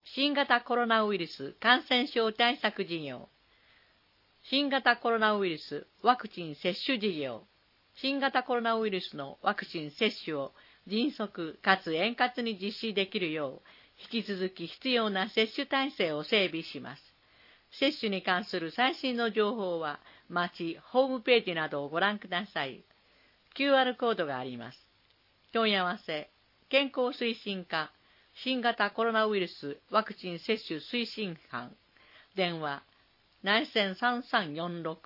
新型コロナウイルス感染症対策事業、新型コロナウイルスワクチン接種事業、新型コロナウイルスのワクチン接種を迅速かつ円滑に実施できるよう、引き続き必要な接種体制を整備します。接種に関する最新の情報は、町ホームページなどをご覧ください。QR コードがあります。問い合わせ、健康推進課、新型コロナウイルスワクチン接種推進班、電話、内線3346。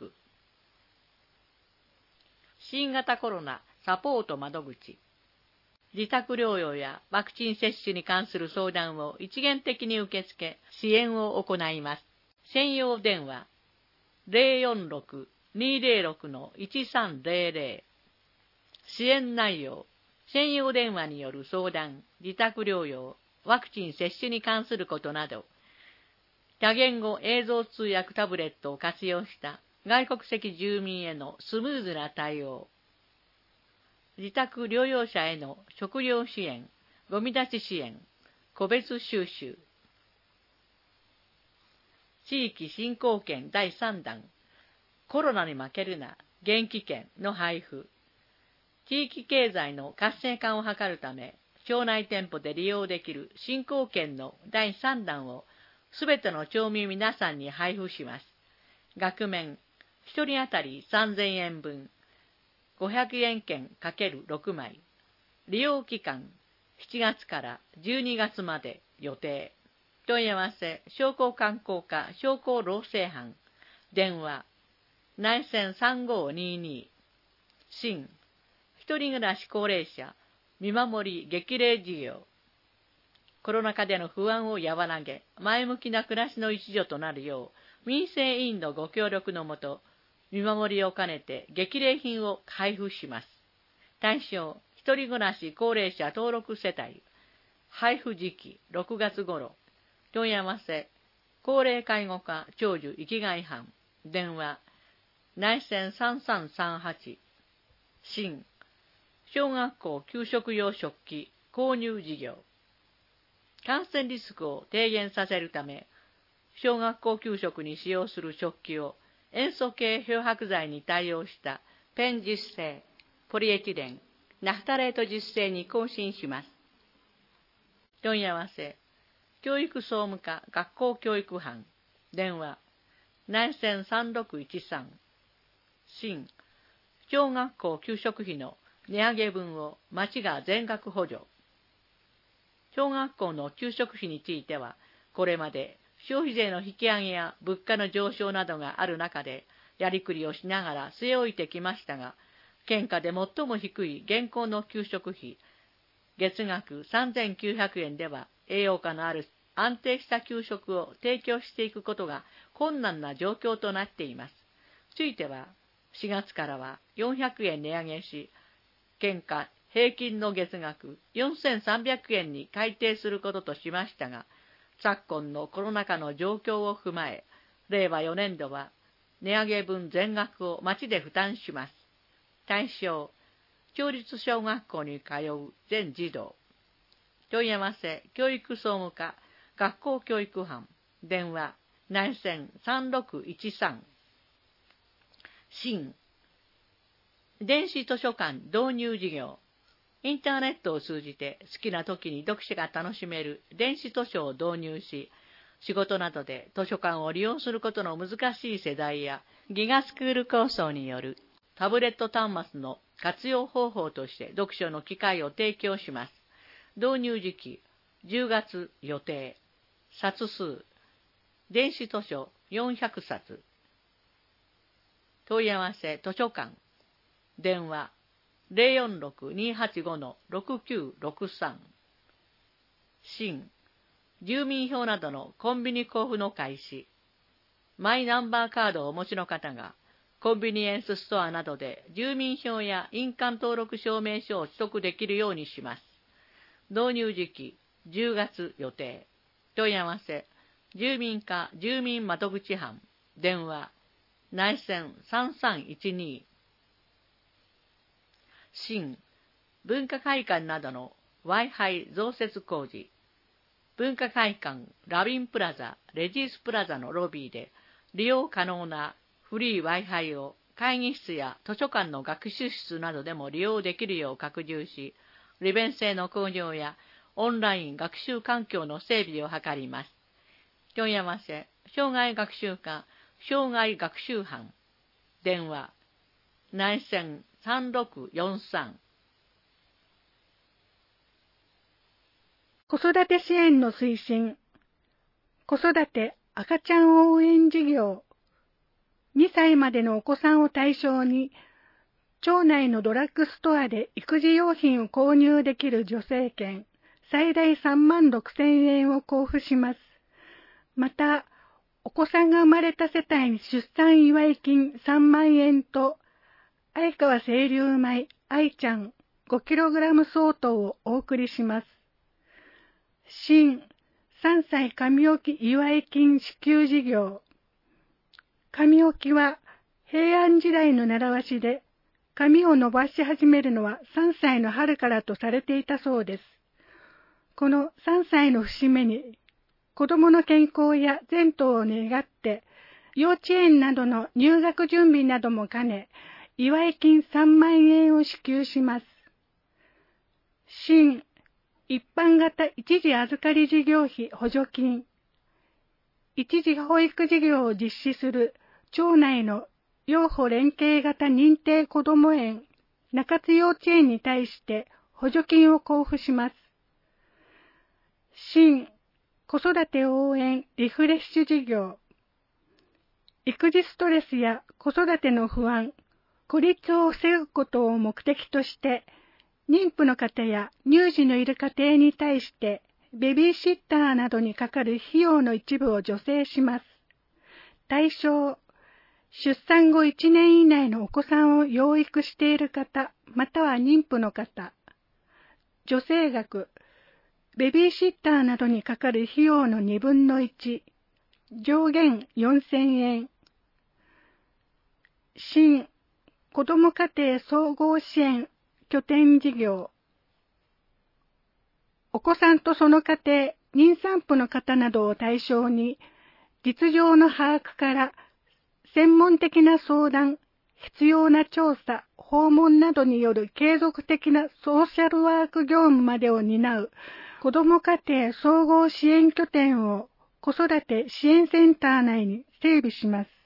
新型コロナサポート窓口。自宅療養やワクチン接種に関する相談を一元的に受け付け、支援を行います。専用電話、046-206-1300。支援内容、専用電話による相談、自宅療養、ワクチン接種に関することなど、多言語映像通訳タブレットを活用した外国籍住民へのスムーズな対応、自宅療養者への食料支援、ゴミ出し支援、個別収集、地域振興券第3弾、コロナに負けるな、元気券の配布、地域経済の活性化を図るため、町内店舗で利用できる振興券の第3弾をすべての町民皆さんに配布します。額面、1人当たり3000円分、500円券 ×6 枚。利用期間、7月から12月まで予定。問い合わせ、商工観光課商工労政班。電話、内線3522。新、一人暮らし高齢者、見守り激励事業。コロナ禍での不安を和らげ、前向きな暮らしの一助となるよう、民生委員のご協力のもと、見守りを兼ねて激励品を配布します。対象、一人暮らし高齢者登録世帯。配布時期、6月頃。問い合わせ、高齢介護課長寿生きがい班。電話、内線3338。新、小学校給食用食器購入事業。感染リスクを低減させるため、小学校給食に使用する食器を塩素系漂白剤に対応したペン樹脂製、ポリエチレン、ナフタレート樹脂製に更新します。問い合わせ、教育総務課学校教育班。電話、内線3613。新、小学校給食費の値上げ分を町が全額補助。小学校の給食費については、これまで消費税の引き上げや物価の上昇などがある中で、やりくりをしながら据え置いてきましたが、県下で最も低い現行の給食費、月額3900円では栄養価のある安定した給食を提供していくことが困難な状況となっています。ついては、4月からは400円値上げし、県下平均の月額4300円に改定することとしましたが、昨今のコロナ禍の状況を踏まえ、令和4年度は値上げ分全額を町で負担します。対象、町立小学校に通う全児童。問い合わせ、教育総務課学校教育班。電話、内線3613。新、電子図書館導入事業。インターネットを通じて好きな時に読書が楽しめる電子図書を導入し、仕事などで図書館を利用することの難しい世代や、ギガスクール構想によるタブレット端末の活用方法として読書の機会を提供します。導入時期、10月予定。冊数、電子図書400冊。問い合わせ、図書館。電話、046-285-6963。新、住民票などのコンビニ交付の開始。マイナンバーカードをお持ちの方が、コンビニエンスストアなどで住民票や印鑑登録証明書を取得できるようにします。導入時期、10月予定。問い合わせ、住民課住民窓口班。電話、内線3312。新、文化会館などの Wi-Fi 増設工事。 文化会館、ラビンプラザ、レジスプラザのロビーで利用可能なフリー Wi-Fi を会議室や図書館の学習室などでも利用できるよう拡充し、利便性の向上やオンライン学習環境の整備を図ります。問い合わせ、障害学習課、障害学習班、電話、内線3643。 子育て支援の推進、子育て赤ちゃん応援事業、2歳までのお子さんを対象に、町内のドラッグストアで育児用品を購入できる助成券、最大36,000円を交付します。また、お子さんが生まれた世帯に出産祝い金3万円と、相川清流米愛ちゃん 5kg 相当をお送りします。新3歳神置祝い金支給事業。神置は平安時代の習わしで、髪を伸ばし始めるのは3歳の春からとされていたそうです。この3歳の節目に、子供の健康や前途を願って、幼稚園などの入学準備なども兼ね、祝い金3万円を支給します。新一般型一時預かり事業費補助金。一時保育事業を実施する町内の幼保連携型認定こども園、中津幼稚園に対して補助金を交付します。新子育て応援リフレッシュ事業。育児ストレスや子育ての不安、孤立を防ぐことを目的として、妊婦の方や乳児のいる家庭に対して、ベビーシッターなどにかかる費用の一部を助成します。対象、出産後1年以内のお子さんを養育している方、または妊婦の方。助成額、ベビーシッターなどにかかる費用の1/2、上限4,000円。新子ども家庭総合支援拠点事業。お子さんとその家庭、妊産婦の方などを対象に、実情の把握から専門的な相談、必要な調査、訪問などによる継続的なソーシャルワーク業務までを担う子ども家庭総合支援拠点を子育て支援センター内に整備します。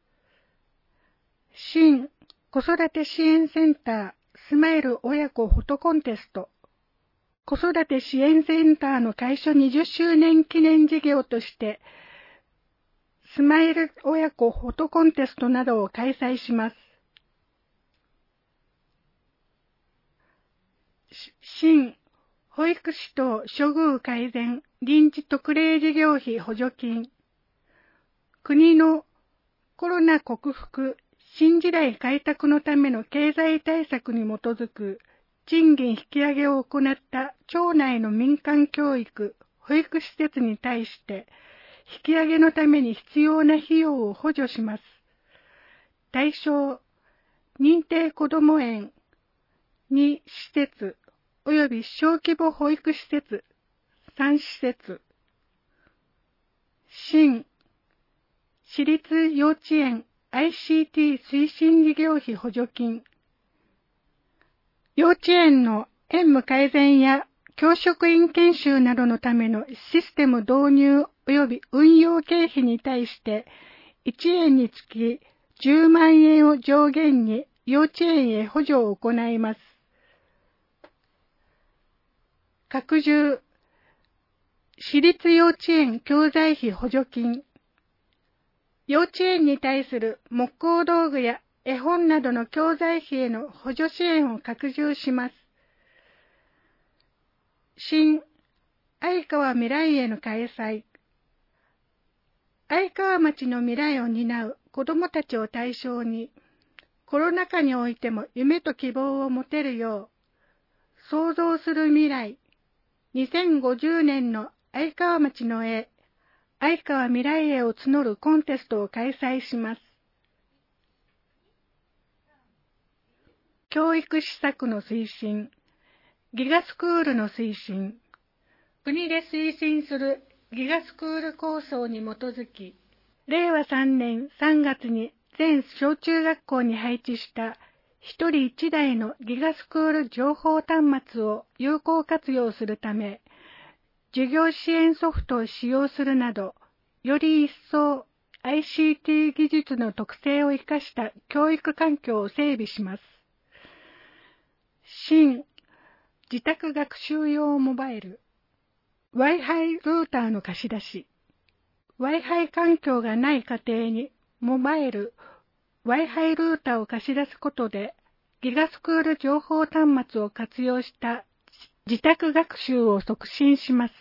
新子育て支援センタースマイル親子フォトコンテスト。子育て支援センターの開所20周年記念事業として、スマイル親子フォトコンテストなどを開催します。新保育士等処遇改善臨時特例事業費補助金。国のコロナ克服新時代開拓のための経済対策に基づく賃金引き上げを行った町内の民間教育、保育施設に対して、引き上げのために必要な費用を補助します。対象、認定こども園、2施設、および小規模保育施設、3施設。新、私立幼稚園 ICT 推進事業費補助金。幼稚園の園務改善や教職員研修などのためのシステム導入及び運用経費に対して、1園につき10万円を上限に幼稚園へ補助を行います。拡充、私立幼稚園教材費補助金。幼稚園に対する木工道具や絵本などの教材費への補助支援を拡充します。新相川未来への開催。相川町の未来を担う子どもたちを対象に、コロナ禍においても夢と希望を持てるよう、創造する未来、2050年の相川町の絵、相川未来絵を募るコンテストを開催します。教育施策の推進、ギガスクールの推進、 国で推進するギガスクール構想に基づき、令和3年3月に全小中学校に配置した一人一台のギガスクール情報端末を有効活用するため、授業支援ソフトを使用するなど、より一層 ICT 技術の特性を生かした教育環境を整備します。新自宅学習用モバイル Wi-Fi ルーターの貸し出し。Wi-Fi 環境がない家庭にモバイル Wi-Fi ルーターを貸し出すことで、ギガスクール情報端末を活用した自宅学習を促進します。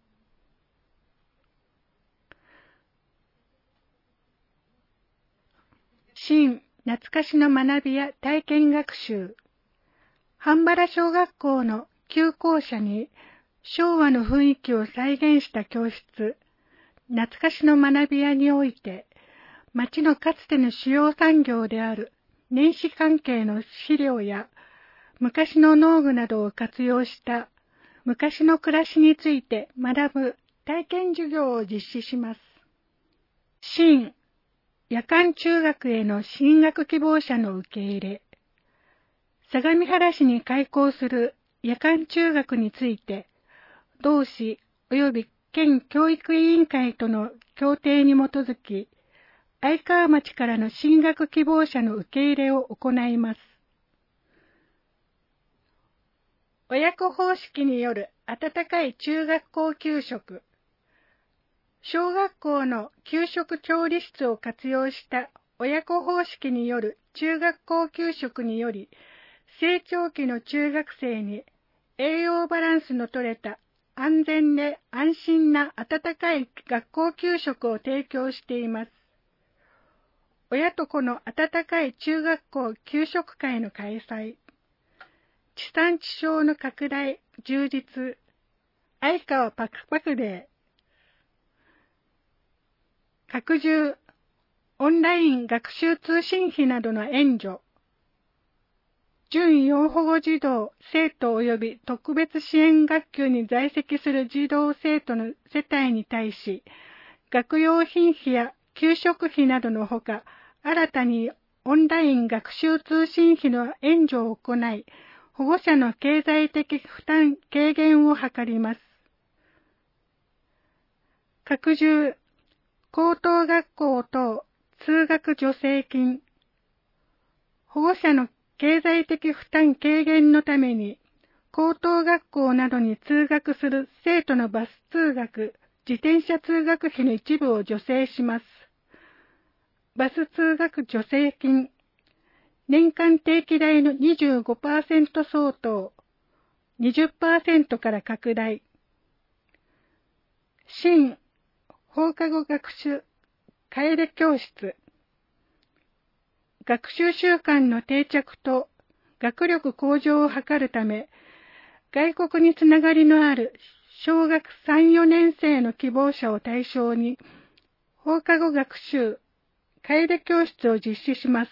新懐かしの学びや体験学習。半原小学校の旧校舎に昭和の雰囲気を再現した教室、懐かしの学び屋において、町のかつての主要産業である年始関係の資料や昔の農具などを活用した昔の暮らしについて学ぶ体験授業を実施します。新夜間中学への進学希望者の受け入れ。相模原市に開校する夜間中学について、同市及び県教育委員会との協定に基づき、愛川町からの進学希望者の受け入れを行います。親子方式による温かい中学校給食。小学校の給食調理室を活用した親子方式による中学校給食により、成長期の中学生に栄養バランスの取れた安全で安心な温かい学校給食を提供しています。親と子の温かい中学校給食会の開催。地産地消の拡大、充実。愛川パクパクデー。拡充、オンライン学習通信費などの援助。準養護児童、生徒及び特別支援学級に在籍する児童生徒の世帯に対し、学用品費や給食費などのほか、新たにオンライン学習通信費の援助を行い、保護者の経済的負担軽減を図ります。拡充、高等学校等通学助成金。保護者の経済的負担軽減のために、高等学校などに通学する生徒のバス通学、自転車通学費の一部を助成します。バス通学助成金、年間定期代の 25% 相当、20% から拡大。新放課後学習帰れ教室。学習習慣の定着と学力向上を図るため、外国につながりのある小学3、4年生の希望者を対象に、放課後学習帰れ教室を実施します。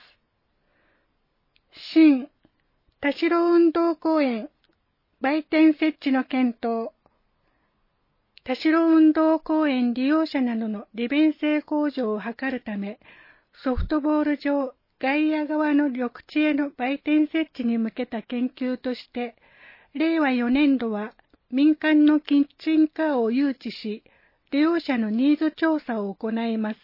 新田代運動公園売店設置の検討。田代運動公園利用者などの利便性向上を図るため、ソフトボール場外野側の緑地への売店設置に向けた研究として、令和4年度は民間のキッチンカーを誘致し、利用者のニーズ調査を行います。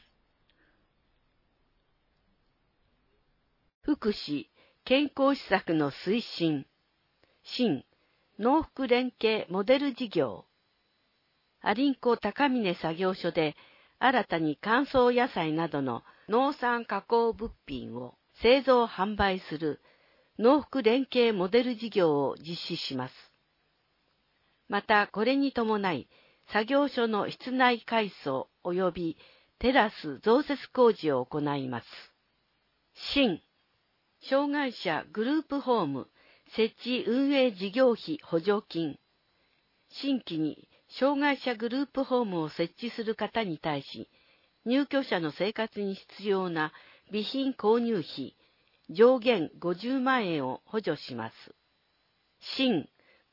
福祉・健康施策の推進。新農福連携モデル事業。阿林湖高峰作業所で新たに乾燥野菜などの農産加工物品を製造販売する農福連携モデル事業を実施します。またこれに伴い作業所の室内改装及びテラス増設工事を行います。新障害者グループホーム設置運営事業費補助金。新規に障害者グループホームを設置する方に対し、入居者の生活に必要な備品購入費上限50万円を補助します。新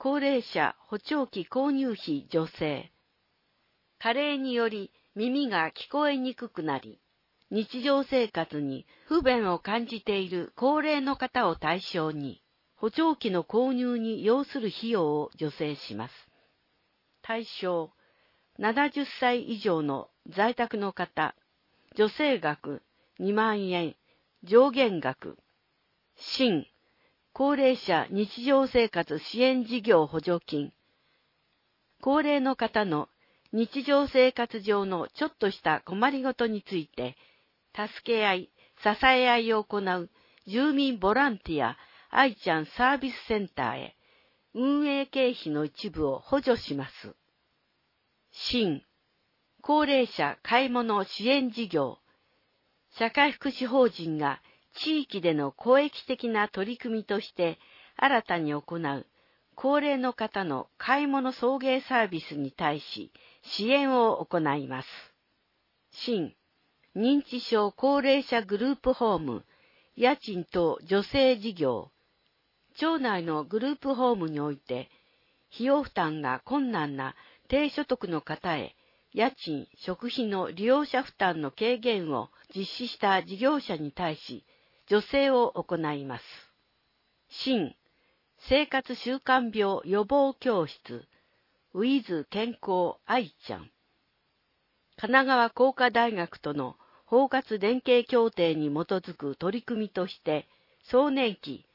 高齢者補聴器購入費助成。加齢により耳が聞こえにくくなり、日常生活に不便を感じている高齢の方を対象に、補聴器の購入に要する費用を助成します。対象、70歳以上の在宅の方、助成額2万円、上限額。新、高齢者日常生活支援事業補助金。高齢の方の日常生活上のちょっとした困りごとについて、助け合い、支え合いを行う住民ボランティア愛ちゃんサービスセンターへ、運営経費の一部を補助します。新、高齢者買い物支援事業。社会福祉法人が地域での公益的な取り組みとして新たに行う高齢の方の買い物送迎サービスに対し支援を行います。新、認知症高齢者グループホーム、家賃等助成事業。町内のグループホームにおいて、費用負担が困難な低所得の方へ、家賃・食費の利用者負担の軽減を実施した事業者に対し、助成を行います。新、生活習慣病予防教室、ウィズ健康愛ちゃん。神奈川工科大学との包括連携協定に基づく取り組みとして、壮年期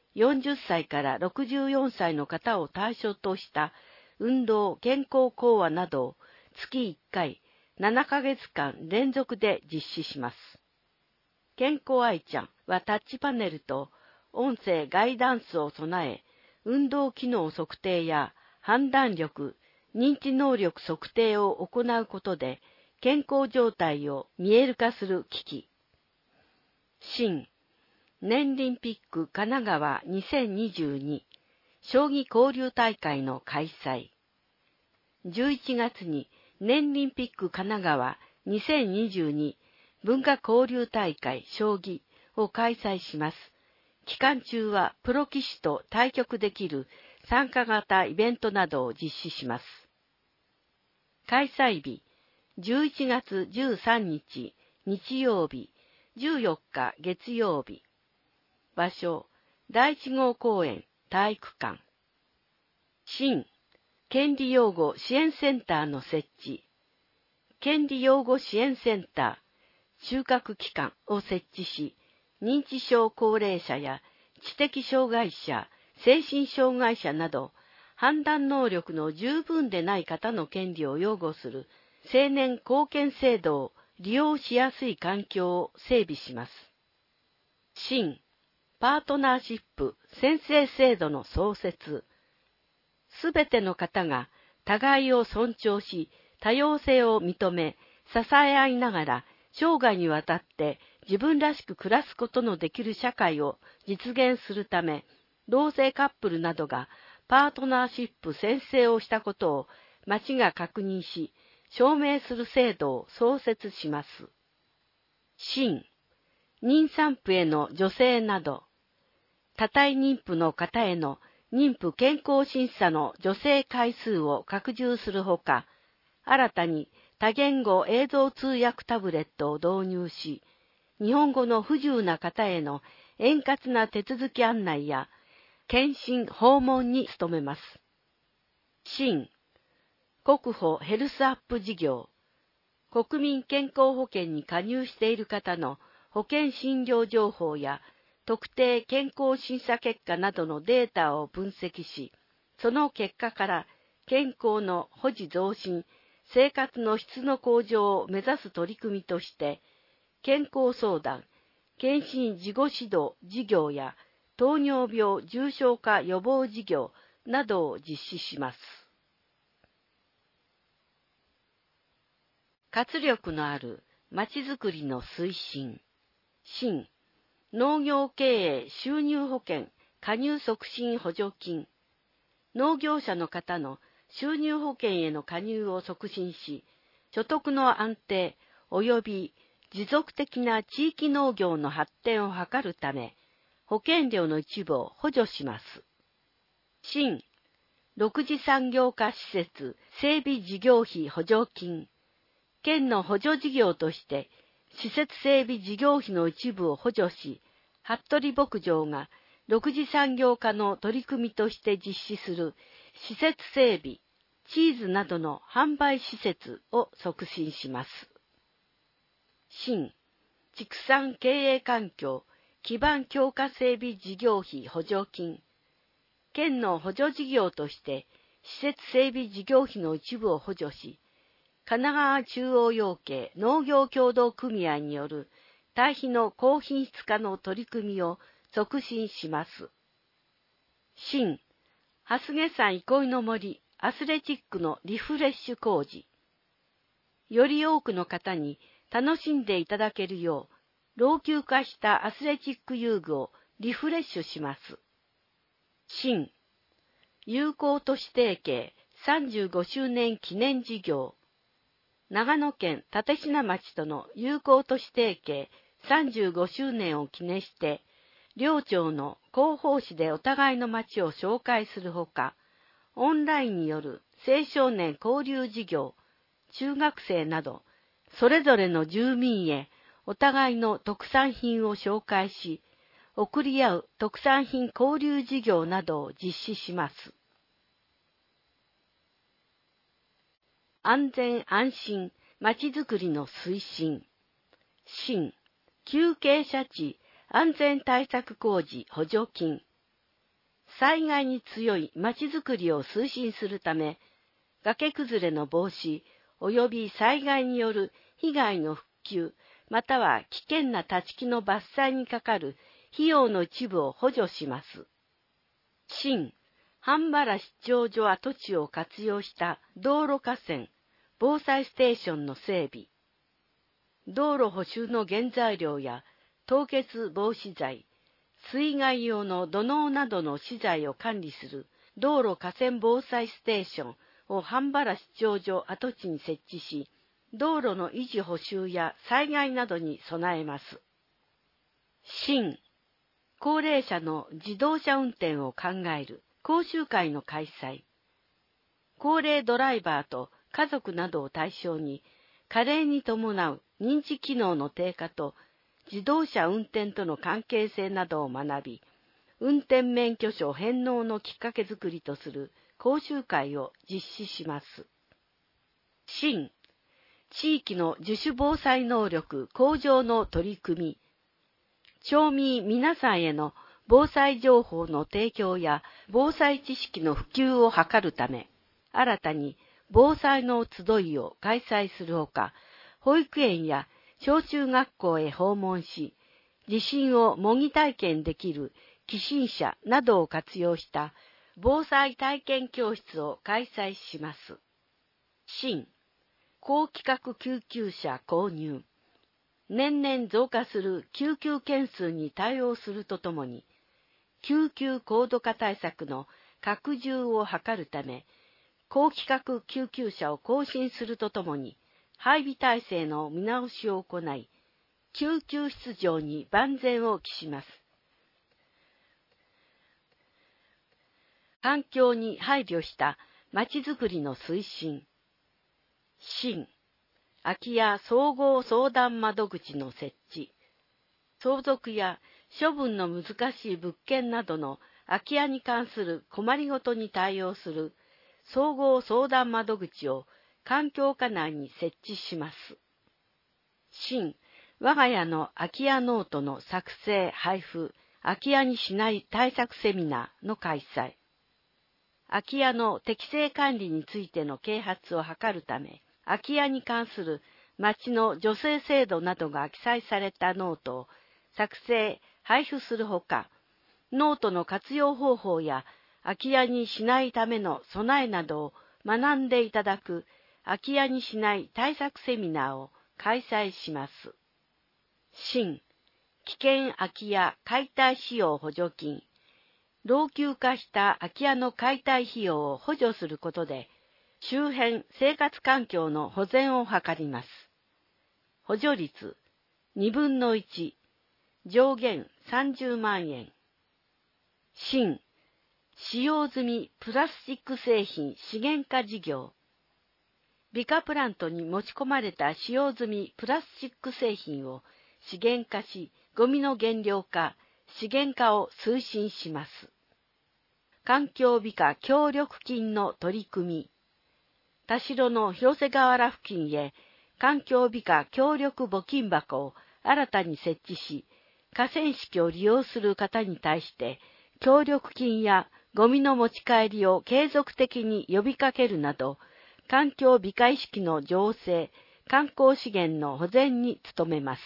40歳から64歳の方を対象とした運動・健康講話などを月1回7ヶ月間連続で実施します。健康愛ちゃんはタッチパネルと音声ガイダンスを備え、運動機能測定や判断力、認知能力測定を行うことで健康状態を見える化する機器。新、年リンピック神奈川2022将棋交流大会の開催。11月に年リンピック神奈川2022文化交流大会将棋を開催します。期間中はプロ棋士と対局できる参加型イベントなどを実施します。開催日、11月13日日曜日、14日月曜日。場所、第一号公園体育館。新、権利擁護支援センターの設置。権利擁護支援センター、中核機関を設置し、認知症高齢者や知的障害者、精神障害者など、判断能力の十分でない方の権利を擁護する青年貢献制度を利用しやすい環境を整備します。新、パートナーシップ宣誓制度の創設。すべての方が互いを尊重し、多様性を認め、支え合いながら生涯にわたって自分らしく暮らすことのできる社会を実現するため、同性カップルなどがパートナーシップ宣誓をしたことを町が確認し、証明する制度を創設します。新、妊産婦への助成など、多体妊婦の方への妊婦健康審査の助成回数を拡充するほか、新たに多言語映像通訳タブレットを導入し、日本語の不自由な方への円滑な手続き案内や、検診訪問に努めます。新、国保ヘルスアップ事業。国民健康保険に加入している方の保険診療情報や、特定健康審査結果などのデータを分析し、その結果から健康の保持増進、生活の質の向上を目指す取り組みとして、健康相談、検診事後指導事業や糖尿病重症化予防事業などを実施します。活力のあるまちづくりの推進。新、農業経営収入保険加入促進補助金。農業者の方の収入保険への加入を促進し、所得の安定及び持続的な地域農業の発展を図るため、保険料の一部を補助します。新、 6次産業化施設整備事業費補助金、県の補助事業として、施設整備事業費の一部を補助し、服部牧場が6次産業化の取り組みとして実施する施設整備、チーズなどの販売施設を促進します。新、畜産経営環境基盤強化整備事業費補助金、県の補助事業として施設整備事業費の一部を補助し、神奈川中央養鶏農業協同組合による堆肥の高品質化の取り組みを促進します。新、蓮毛山憩いの森アスレチックのリフレッシュ工事。より多くの方に楽しんでいただけるよう、老朽化したアスレチック遊具をリフレッシュします。新、友好都市提携35周年記念事業。長野県立科町との友好都市提携35周年を記念して、両町の広報誌でお互いの町を紹介するほか、オンラインによる青少年交流事業、中学生など、それぞれの住民へお互いの特産品を紹介し、送り合う特産品交流事業などを実施します。安全安心まちづくりの推進。新、急傾斜地安全対策工事補助金。災害に強いまちづくりを推進するため、崖崩れの防止及び災害による被害の復旧、または危険な立ち木の伐採にかかる費用の一部を補助します。新、半原市長所跡地を活用した道路河川、防災ステーションの整備。道路補修の原材料や凍結防止剤、水害用の土のうなどの資材を管理する道路河川防災ステーションを半原市長所跡地に設置し、道路の維持補修や災害などに備えます。新、高齢者の自動車運転を考える講習会の開催。高齢ドライバーと家族などを対象に、加齢に伴う認知機能の低下と自動車運転との関係性などを学び、運転免許証返納のきっかけづくりとする講習会を実施します。新、地域の自主防災能力向上の取り組み。町民皆さんへの防災情報の提供や防災知識の普及を図るため、新たに防災の集いを開催するほか、保育園や小中学校へ訪問し、地震を模擬体験できる起震車などを活用した防災体験教室を開催します。新、高規格救急車購入。年々増加する救急件数に対応するとともに、救急高度化対策の拡充を図るため、高規格救急車を更新するとともに、配備体制の見直しを行い、救急出場に万全を期します。環境に配慮したまちづくりの推進。新、空き家総合相談窓口の設置。相続や処分の難しい物件などの空き家に関する困りごとに対応する総合相談窓口を環境課内に設置します。新、我が家の空き家ノートの作成・配布、空き家にしない対策セミナーの開催。空き家の適正管理についての啓発を図るため、空き家に関する町の助成制度などが記載されたノートを作成・配布するほか、ノートの活用方法や空き家にしないための備えなどを学んでいただく空き家にしない対策セミナーを開催します。新、危険空き家解体費用補助金。老朽化した空き家の解体費用を補助することで、周辺生活環境の保全を図ります。補助率2分の1、上限30万円。新、 使用済みプラスチック製品資源化事業。美化プラントに持ち込まれた使用済みプラスチック製品を資源化し、ゴミの減量化、資源化を推進します。環境美化協力金の取り組み。田代の広瀬河原付近へ環境美化協力募金箱を新たに設置し、河川敷を利用する方に対して協力金やゴミの持ち帰りを継続的に呼びかけるなど、環境美化意識の醸成、観光資源の保全に努めます。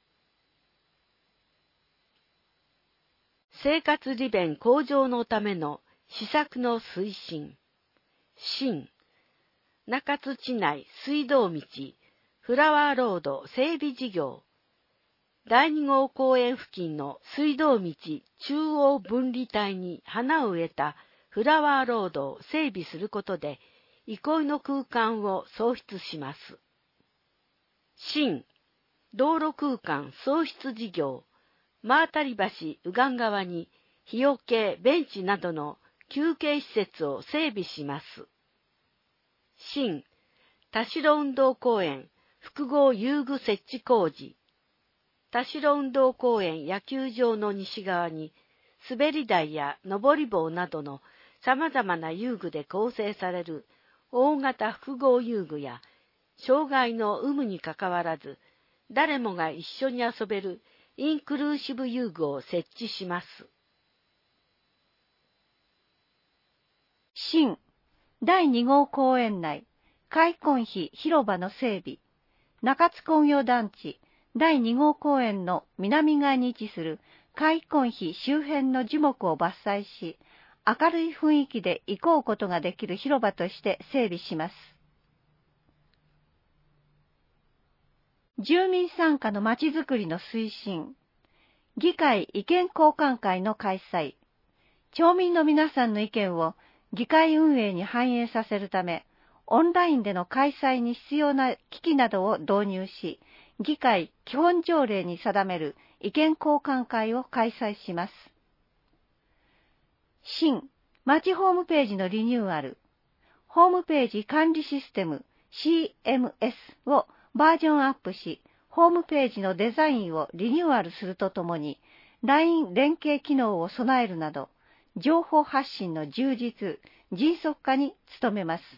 生活利便向上のための施策の推進。新中津市内水道道、フラワーロード整備事業。第2号公園付近の水道道中央分離帯に花を植えたフラワーロードを整備することで、憩いの空間を創出します。新道路空間創出事業。真当たり橋右岸側に日よけベンチなどの休憩施設を整備します。新田代運動公園複合遊具設置工事。田代運動公園野球場の西側に滑り台や登り棒などの様々な遊具で構成される大型複合遊具や、障害の有無にかかわらず誰もが一緒に遊べるインクルーシブ遊具を設置します。 新第2号公園内開墾碑広場の整備。中津工業団地第2号公園の南側に位置する開墾碑周辺の樹木を伐採し、明るい雰囲気で行こうことができる広場として整備します。住民参加のまちづくりの推進。議会意見交換会の開催。町民の皆さんの意見を議会運営に反映させるため、オンラインでの開催に必要な機器などを導入し、議会基本条例に定める意見交換会を開催します。新町ホームページのリニューアル。ホームページ管理システム CMS をバージョンアップし、ホームページのデザインをリニューアルするとともに、LINE 連携機能を備えるなど、情報発信の充実、迅速化に努めます。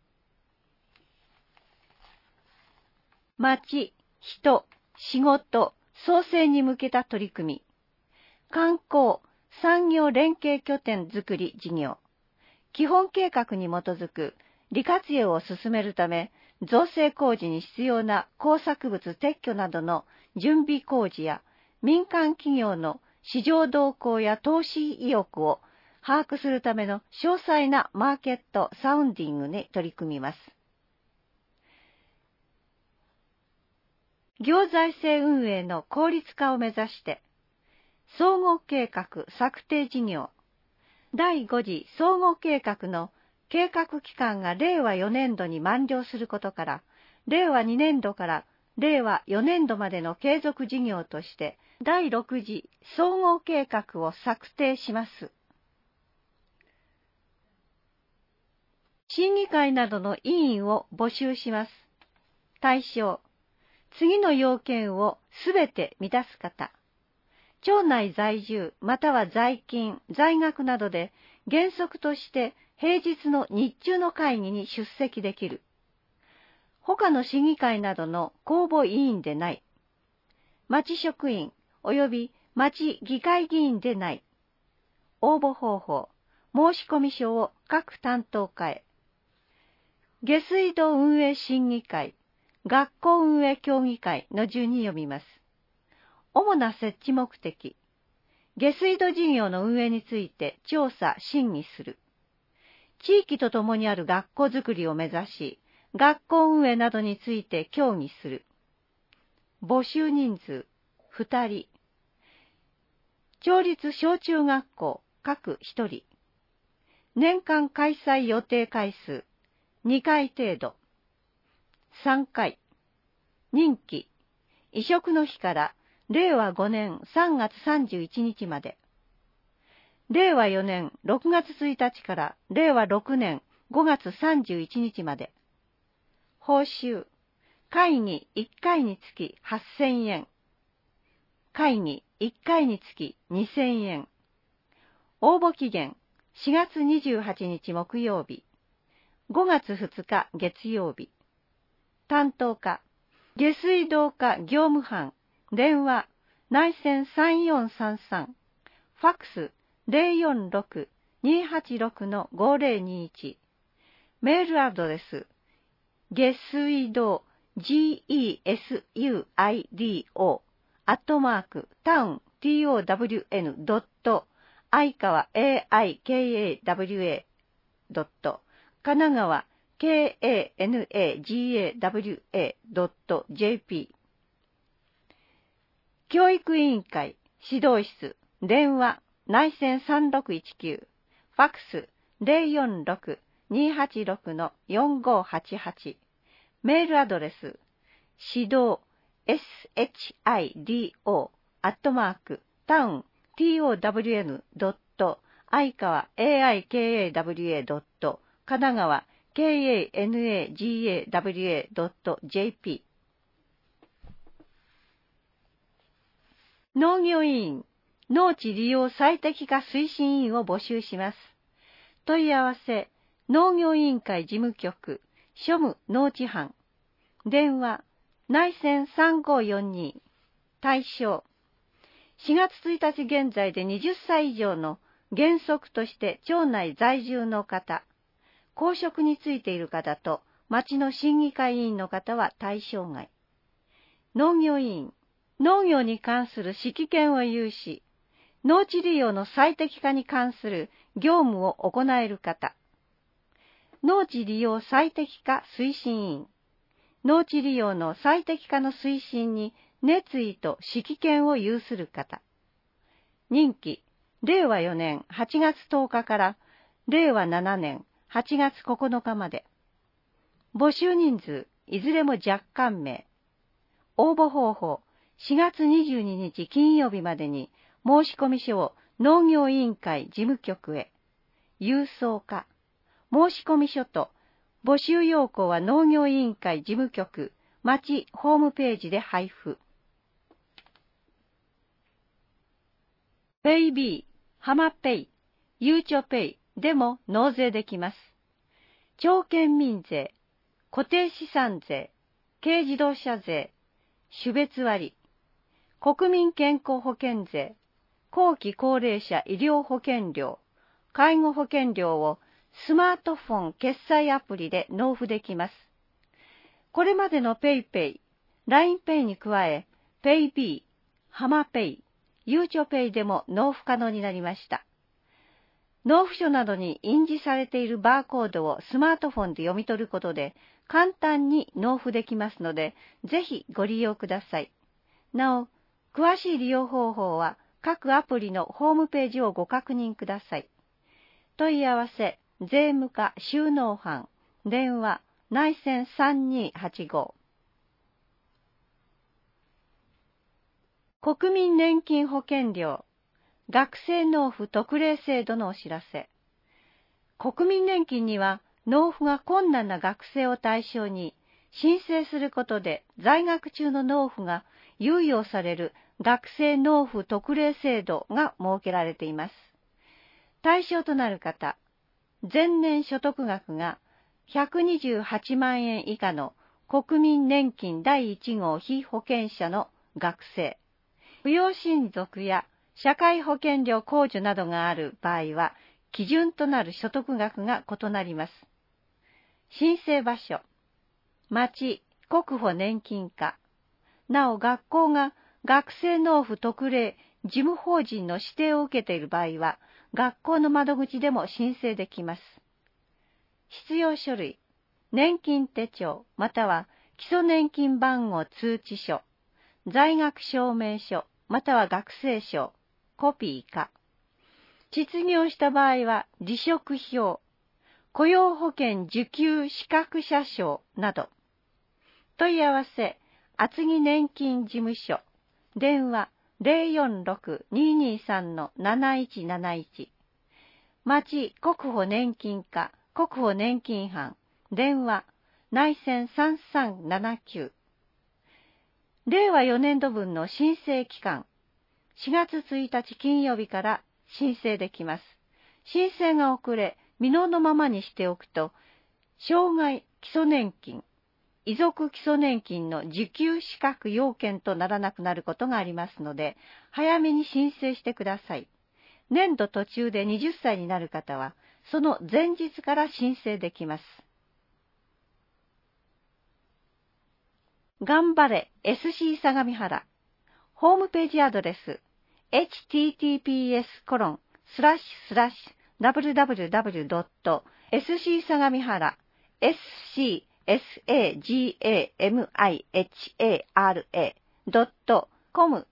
町、人、仕事、創生に向けた取り組み。観光、産業連携拠点づくり事業。基本計画に基づく利活用を進めるため、造成工事に必要な工作物撤去などの準備工事や、民間企業の市場動向や投資意欲を把握するための詳細なマーケットサウンディングに取り組みます。行財政運営の効率化を目指して、総合計画策定事業。第5次総合計画の計画期間が令和4年度に満了することから、令和2年度から令和4年度までの継続事業として、第6次総合計画を策定します。審議会などの委員を募集します。対象、次の要件をすべて満たす方。町内在住または在勤、在学などで原則として平日の日中の会議に出席できる。他の市議会などの公募委員でない。町職員及び町議会議員でない。応募方法、申込書を各担当課へ。下水道運営審議会、学校運営協議会の順に読みます。主な設置目的。下水道事業の運営について調査・審議する。地域とともにある学校づくりを目指し、学校運営などについて協議する。募集人数、2人。町立小中学校、各1人。年間開催予定回数、2回程度。3回。任期。移植の日から令和5年3月31日まで。 令和4年6月1日から令和6年5月31日まで。報酬、会議1回につき8000円。会議1回につき2000円。応募期限、4月28日木曜日。5月2日月曜日。担当課、下水道課業務班、電話、内線3433、ファックス046-286-5021、メールアドレス、下水道、gesuido、@town.town.相川 aikawa. 神奈川 kanagawa.jp。 教育委員会指導室電話内線3619、ファックス046-286-4588、メールアドレス指導 shido@town.town. 相川 aikawa. 神奈川 kanagawa.jp。 農業委員、農地利用最適化推進委員を募集します。問い合わせ、農業委員会事務局、庶務農地班。電話、内線3542。対象、4月1日現在で20歳以上の原則として町内在住の方、公職についている方と町の審議会委員の方は対象外。農業委員、農業に関する指揮権を有し、農地利用の最適化に関する業務を行える方。農地利用最適化推進委員、農地利用の最適化の推進に熱意と指揮権を有する方。任期、令和4年8月10日から令和7年8月9日まで。募集人数、いずれも若干名。応募方法、4月22日金曜日までに申込書を農業委員会事務局へ。郵送か。申込書と募集要項は農業委員会事務局町ホームページで配布。ペイビー、ハマペイ、ゆうちょペイでも納税できます。町県民税、固定資産税、軽自動車税、種別割、国民健康保険税、後期高齢者医療保険料、介護保険料をスマートフォン決済アプリで納付できます。これまでのペイペイ、LINEPay に加え、ペイビー、ハマペイ、ゆうちょペイでも納付可能になりました。納付書などに印字されているバーコードをスマートフォンで読み取ることで簡単に納付できますので、ぜひご利用ください。なお、詳しい利用方法は各アプリのホームページをご確認ください。問い合わせ、税務課収納班、電話、内線3285。国民年金保険料、学生納付特例制度のお知らせ。国民年金には納付が困難な学生を対象に申請することで在学中の納付が猶予される学生納付特例制度が設けられています。対象となる方、前年所得額が128万円以下の国民年金第1号被保険者の学生、扶養親族や社会保険料控除などがある場合は、基準となる所得額が異なります。申請場所、町、国保年金課。なお、学校が学生納付特例事務法人の指定を受けている場合は、学校の窓口でも申請できます。必要書類、年金手帳または基礎年金番号通知書、在学証明書または学生証、コピーか。失業した場合は辞職票、雇用保険受給資格者証など。問い合わせ、厚木年金事務所、電話 046-223-7171。 町国保年金課国保年金班電話内線3379。令和4年度分の申請期間、4月1日金曜日から申請できます。申請が遅れ、未納のままにしておくと、障害基礎年金、遺族基礎年金の受給資格要件とならなくなることがありますので、早めに申請してください。年度途中で20歳になる方は、その前日から申請できます。頑張れ SC 相模原。ホームページアドレス https://www.sc 相模原 scsagmihara.com/SC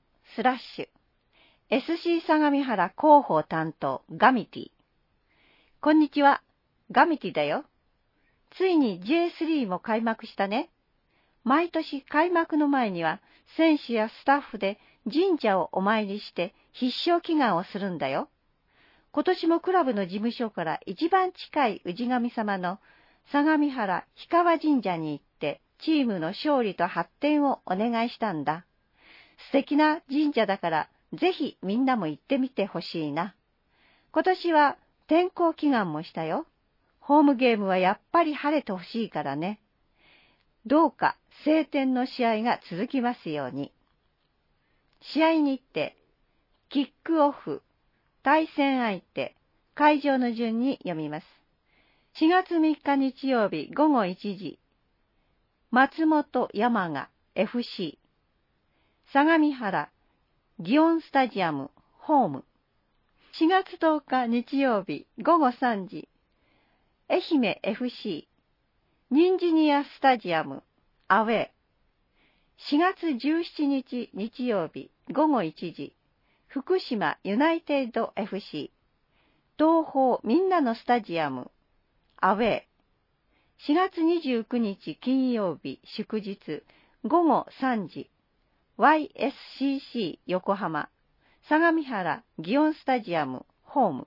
相模原広報担当ガミティ。こんにちは、ガミティだよ。ついに J3 も開幕したね。毎年開幕の前には選手やスタッフで神社をお参りして必勝祈願をするんだよ。今年もクラブの事務所から一番近い氏神様の相模原氷川神社に行ってチームの勝利と発展をお願いしたんだ。素敵な神社だからぜひみんなも行ってみてほしいな。今年は天候祈願もしたよ。ホームゲームはやっぱり晴れてほしいからね。どうか晴天の試合が続きますように。試合日程、キックオフ、対戦相手、会場の順に読みます。4月3日日曜日午後1時、松本山雅 FC、相模原祇園スタジアムホーム。4月10日日曜日午後3時、愛媛 FC、ニンジニアスタジアムアウェー。4月17日日曜日午後1時、福島ユナイテッド FC、東宝みんなのスタジアムアウェー。4月29日金曜日祝日午後3時、YSCC 横浜相模原祇園スタジアムホーム。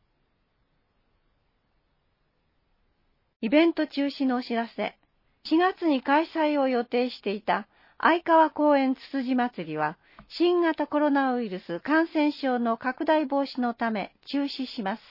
イベント中止のお知らせ。4月に開催を予定していた相川公園つつじ祭りは、新型コロナウイルス感染症の拡大防止のため中止します。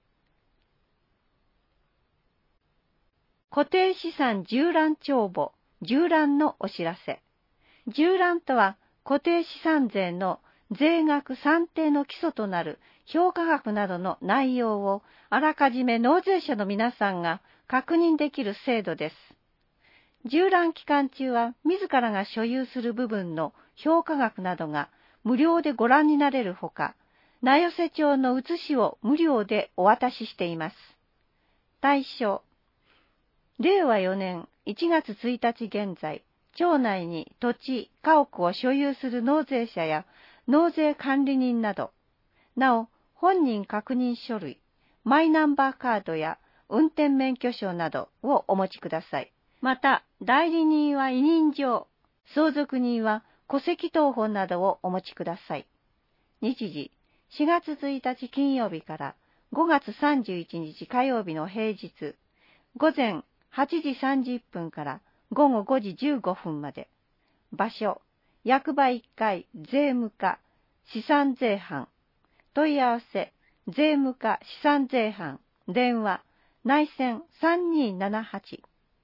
固定資産縦覧帳簿、縦覧のお知らせ。縦覧とは、固定資産税の税額算定の基礎となる評価額などの内容をあらかじめ納税者の皆さんが確認できる制度です。縦覧期間中は自らが所有する部分の評価額などが無料でご覧になれるほか、名寄帳の写しを無料でお渡ししています。対象、令和4年1月1日現在、町内に土地、家屋を所有する納税者や納税管理人など、なお本人確認書類、マイナンバーカードや運転免許証などをお持ちください。また、代理人は委任状、相続人は戸籍謄本などをお持ちください。日時、4月1日金曜日から5月31日火曜日の平日、午前8時30分から午後5時15分まで。場所、役場1階税務課資産税班。問い合わせ、税務課資産税班。電話、内線3278。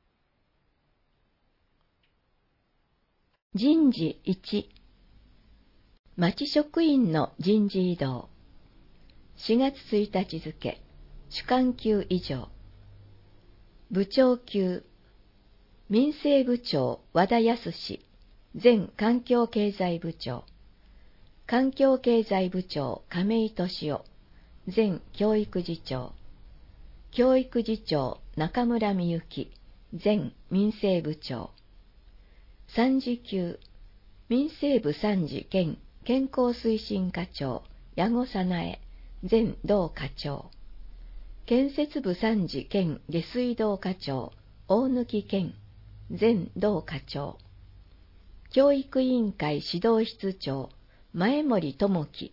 人事1、町職員の人事異動。4月1日付、主幹級以上。部長級、民政部長和田康、前環境経済部長。環境経済部長亀井俊夫、前教育次長。教育次長中村美幸、前民政部長。参事級、民政部参事兼健康推進課長矢後早苗、前同課長。建設部参事兼下水道課長大貫健、前同課長。教育委員会指導室長前森智樹、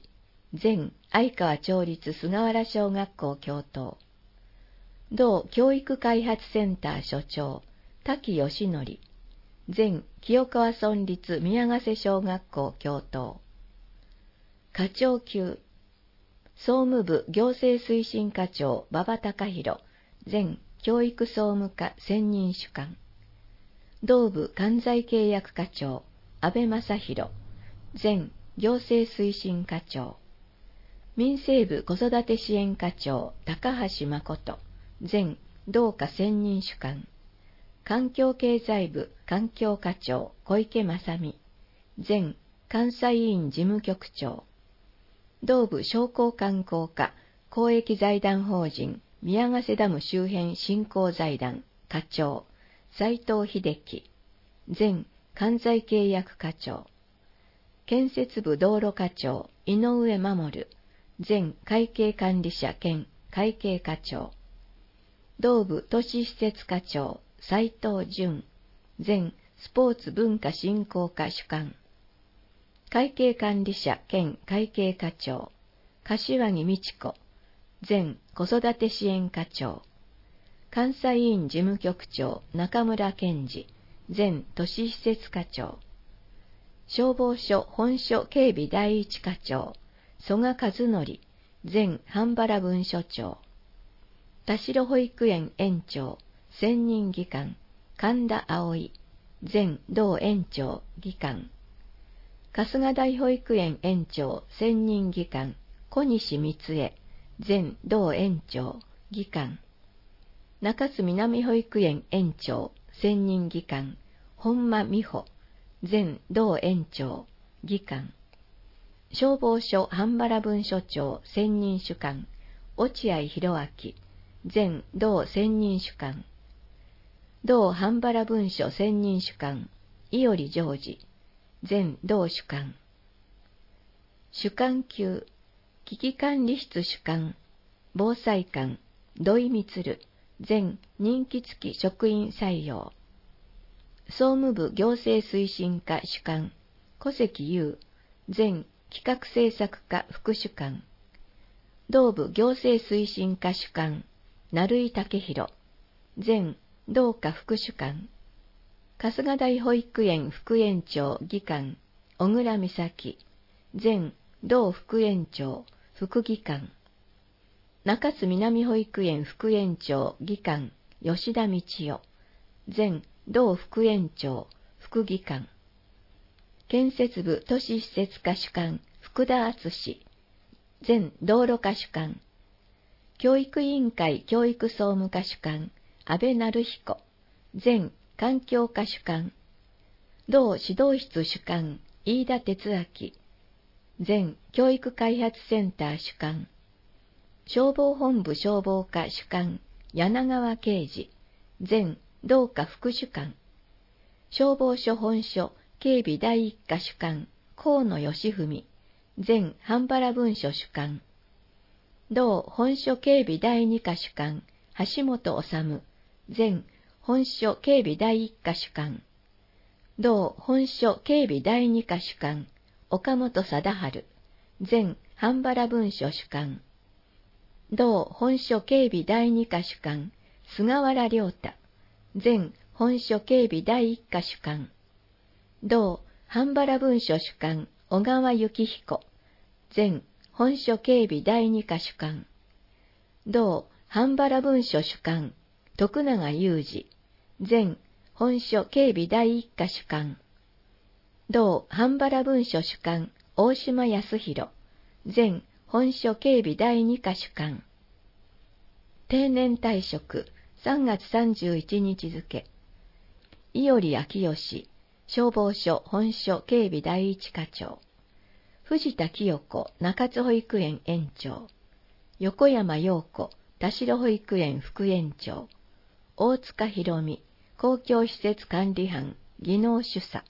前相川町立菅原小学校教頭。同教育開発センター所長、滝義則。前清川村立宮ヶ瀬小学校教頭。課長級。総務部行政推進課長馬場隆弘。前教育総務課専任主幹。同部関西契約課長安倍正弘。前行政推進課長。民生部子育て支援課長高橋誠。前同課専任主幹。環境経済部環境課長小池正美。前関西委員事務局長。同部商工観光課公益財団法人宮ヶ瀬ダム周辺振興財団課長斉藤秀樹。前関西契約課長。建設部道路課長井上守。前会計管理者兼会計課長。同部都市施設課長斉藤淳。前スポーツ文化振興課主幹。会計管理者兼会計課長柏木美智子。前子育て支援課長。関西委員事務局長中村健二。前都市施設課長。消防署本署警備第一課長曽我和則。前半原分署長。田代保育園園長専任技官神田葵。前同園長技官。春日大保育園園長専任技官小西光恵。前同園長技官。中津南保育園園長専任技官本間美穂。前同園長技官。消防署半原分署長専任主幹落合博明。前同専任主幹。同半原分署専任主幹伊織ジョージ。前同主幹。主幹級危機管理室主幹防災官土井充。前任期付き職員採用。総務部行政推進課主幹小関優。前企画政策課副主幹。同部行政推進課主幹成井武弘。前同課副主幹。春日大保育園副園長技官小倉美咲。前同副園長副技官。中津南保育園副園長技官吉田道代。前同副園長副技官。建設部都市施設課主幹福田敦。前道路課主幹。教育委員会教育総務課主幹安倍成彦。前環境課主幹。同指導室主幹飯田哲明。前教育開発センター主幹。消防本部消防課主幹柳川啓二。前同課副主幹。消防署本署警備第一課主幹河野義文。前半原分署主幹。同本署警備第二課主幹橋本治。前本署警備第一課主幹。同本署警備第二課主幹岡本貞治。前半原分署主幹。同本署警備第二課主幹菅原良太。前本署警備第一課主幹。同半原分署主幹小川幸彦。前本署警備第二課主幹。同半原分署主幹徳永裕二。前本署警備第一課主幹。同半原分署主幹大島康弘。前本署警備第二課主幹。定年退職3月31日付。伊織明義消防署本署警備第一課長。藤田清子中津保育園園長。横山陽子田代保育園副園長。大塚博美公共施設管理班技能主査。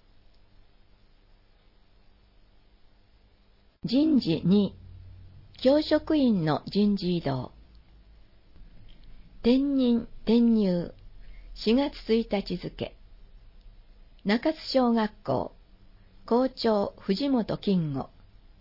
人事2、教職員の人事異動。転任転入4月1日付。中津小学校校長藤本金吾。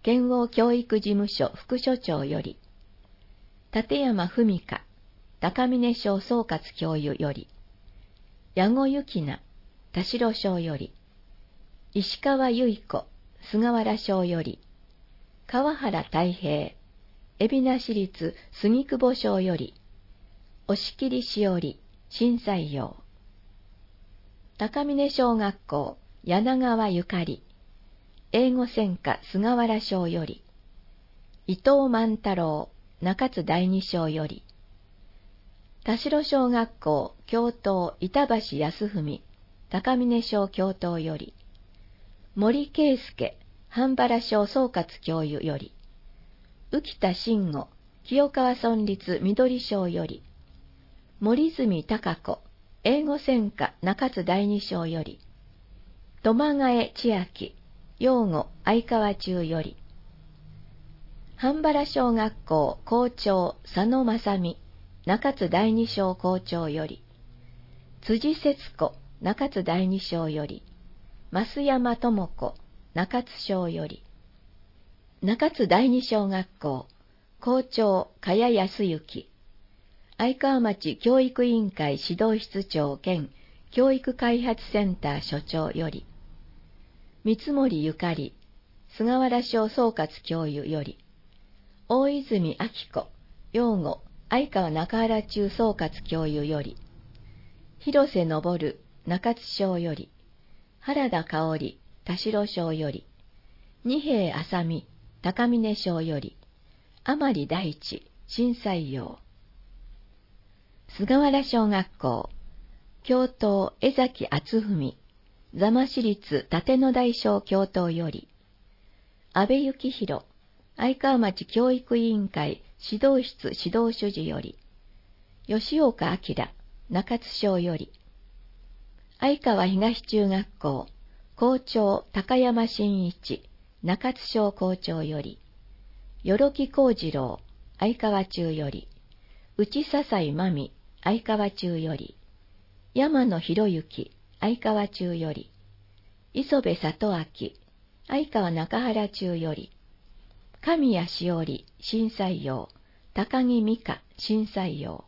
県央教育事務所副所長より、立山文香、高峰省総括教諭より、矢後由紀奈、田代省より、石川由子、菅原省より、川原太平、海老名市立杉久保省より、押切しおり、新採用。高峰小学校、柳川ゆかり、英語専科菅原省より、伊藤万太郎、中津第二省より、田代小学校、教頭板橋康文、高峰小教頭より、森圭介、半原小総括教諭より、浮田慎吾、清川村立緑小より、森住孝子、英語専科中津第二小より、苫替千秋、養護相川中より、半原小学校校長佐野正美、中津第二小校長より、辻節子、中津第二小より、増山智子、中津小より、中津第二小学校校長茅康之、相川町教育委員会指導室長兼教育開発センター所長より、三森ゆかり、菅原小総括教諭より、大泉明子、養護相川中原中総括教諭より、広瀬昇、中津小より、原田香織、田代小より、二瓶麻美、高峰小より、甘利大地、新採用。菅原小学校、教頭江崎敦文、座間市立立野大小教頭より、安倍幸宏、相川町教育委員会指導室指導主事より、吉岡明、中津小より、相川東中学校、校長高山真一、中津小校長より、与木幸次郎、相川中より、内笹井真美、相川中より、山野博之、相川中より、磯部里明、相川中原中より、神谷しおり、新採用、高木美香、新採用。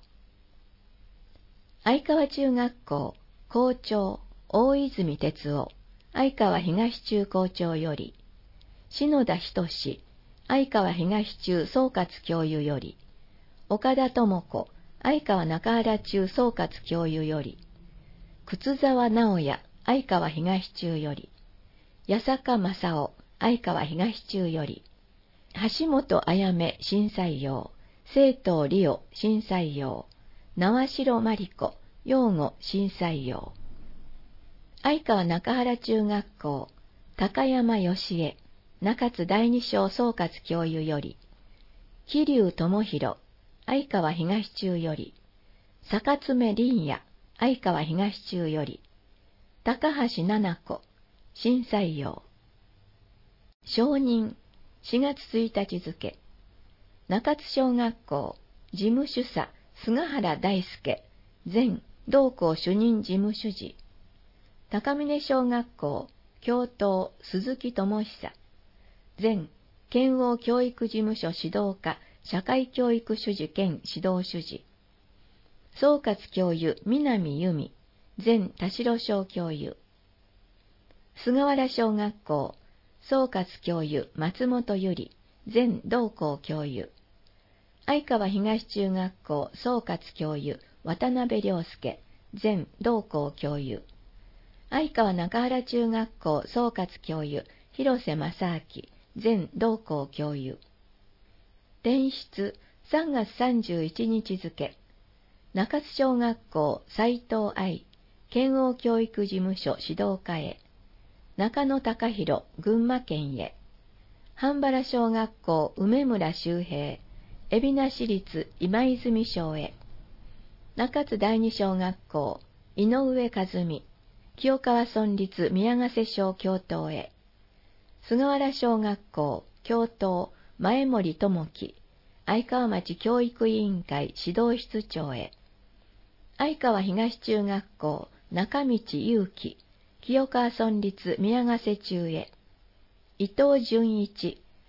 相川中学校、校長、大泉哲夫、相川東中校長より、篠田仁、相川東中総括教諭より、岡田智子、相川中原中総括教諭より、靴沢直也、相川東中より、八坂正夫、相川東中より、橋本あやめ新採用、清藤理央新採用、縄代真理子、養護新採用。相川中原中学校、高山義恵、中津第二小総括教諭より、桐生智弘、相川東中より、坂爪凛也、相川東中より、高橋奈々子、新採用。承認、4月1日付、中津小学校、事務主査、菅原大輔、前同校主任事務主事、高峰小学校、教頭鈴木智久、前県央教育事務所指導課社会教育主事兼指導主事、総括教諭南由美、前田代小教諭、菅原小学校、総括教諭松本由里、前同校教諭、相川東中学校総括教諭渡辺良介、前同校教諭、相川中原中学校総括教諭広瀬正明、前同校教諭。転出3月31日付、中津小学校斉藤愛、県央教育事務所指導課へ、中野隆弘群馬県へ、半原小学校梅村周平、海老名市立今泉小へ、中津第二小学校井上和美、清川村立宮ヶ瀬小教頭へ、菅原小学校教頭前森智樹、相川町教育委員会指導室長へ、相川東中学校中道祐樹、清川村立宮ヶ瀬中へ、伊藤純一、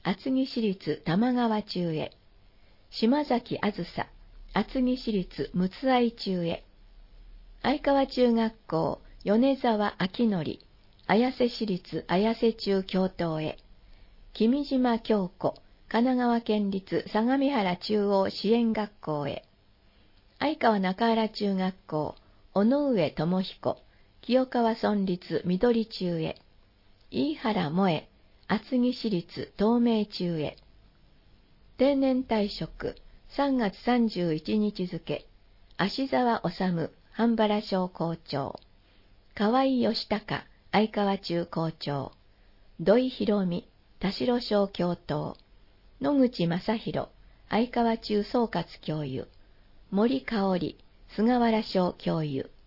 厚木市立玉川中へ。島崎あずさ、厚木市立陸奥愛中へ。相川中学校、米沢明則、綾瀬市立綾瀬中教頭へ。君島京子、神奈川県立相模原中央支援学校へ。相川中原中学校、尾上智彦、清川村立緑中へ。飯原萌、厚木市立東明中へ。定年退職、3月31日付、芦沢治、半原小校長。河合義孝、相川中校長。土井博美、田代小教頭。野口正弘、相川中総括教諭。森香織、菅原小教諭。